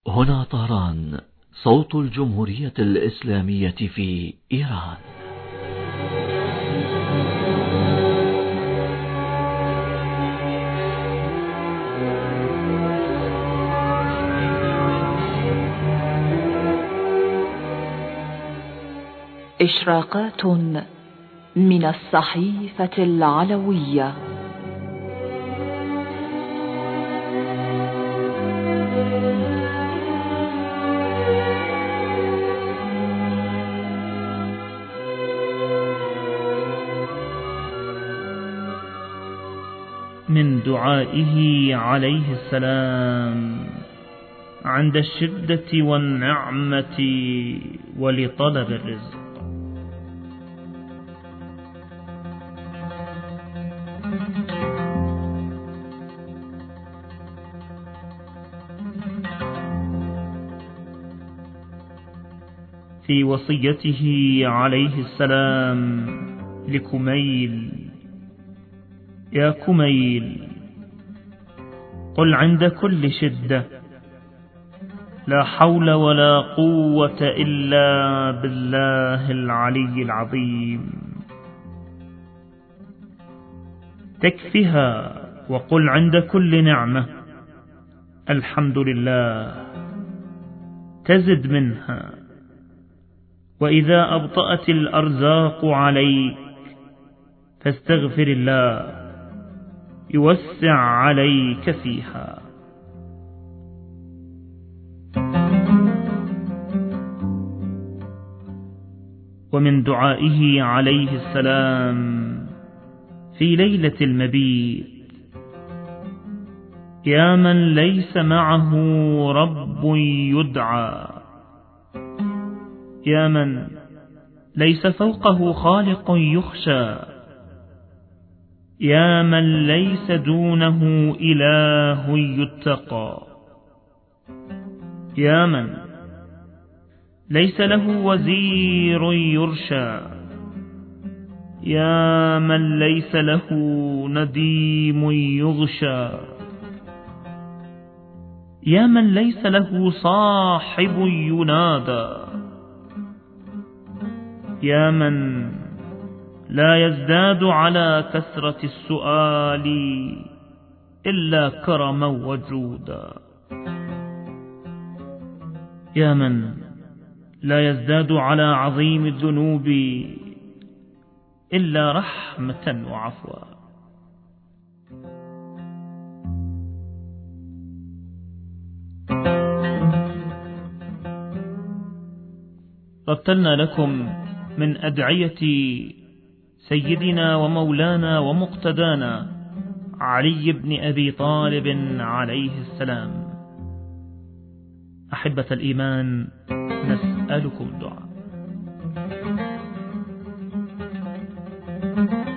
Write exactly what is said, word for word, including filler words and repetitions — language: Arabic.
هنا طهران، صوت الجمهورية الإسلامية في إيران. إشراقات من الصحيفة العلوية. من دعائه عليه السلام عند الشدة والنعمة ولطلب الرزق. في وصيته عليه السلام لكميل: يا كميل، قل عند كل شدة: لا حول ولا قوة إلا بالله العلي العظيم. تكفها وقل عند كل نعمة: الحمد لله. تزد منها. وإذا أبطأت الأرزاق عليك فاستغفر الله يوسع عليك فيها. ومن دعائه عليه السلام في ليلة المبيت: يا من ليس معه رب يدعى، يا من ليس فوقه خالق يخشى، يا من ليس دونه إله يتقى، يا من ليس له وزير يرشى، يا من ليس له نديم يغشى، يا من ليس له صاحب ينادى، يا من لا يزداد على كثرة السؤال إلا كرما وجودا، يا من لا يزداد على عظيم الذنوب إلا رحمة وعفوا. رتلنا لكم من أدعية سيدنا ومولانا ومقتدانا علي بن أبي طالب عليه السلام. أحبة الإيمان، نسألكم الدعاء.